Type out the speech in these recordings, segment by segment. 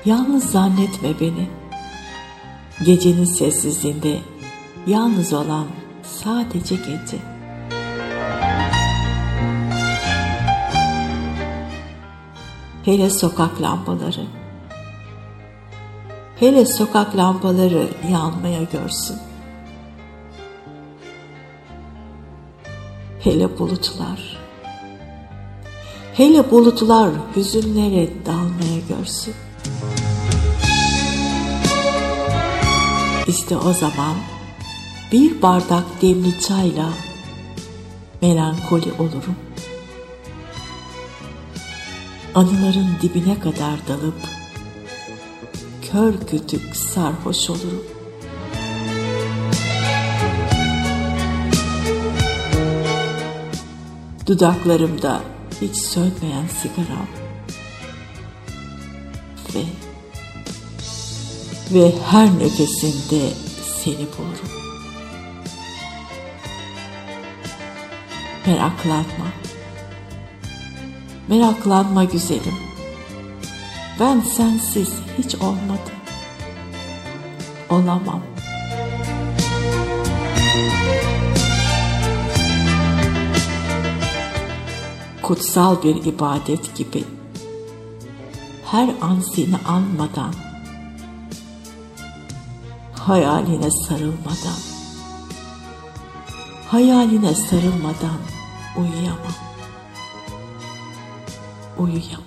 Yalnız zannetme beni. Gecenin sessizliğinde yalnız olan sadece gece. Hele sokak lambaları, hele sokak lambaları yanmaya görsün. Hele bulutlar, hele bulutlar hüzünlere dalmaya görsün. İşte o zaman bir bardak demli çayla melankoli olurum. Anıların dibine kadar dalıp kör kütük sarhoş olurum. Dudaklarımda hiç sönmeyen sigaram ve her nefesinde seni bulurum. Meraklanma, meraklanma güzelim. Ben sensiz hiç olmadım, olamam. Kutsal bir ibadet gibi her an seni anmadan, hayaline sarılmadan, hayaline sarılmadan uyuyamam, uyuyamam.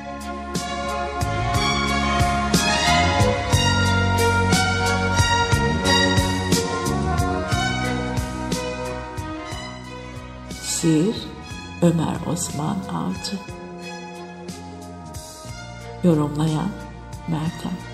Şiir Ömer Osman Avcı. Yorumlayan Meltem.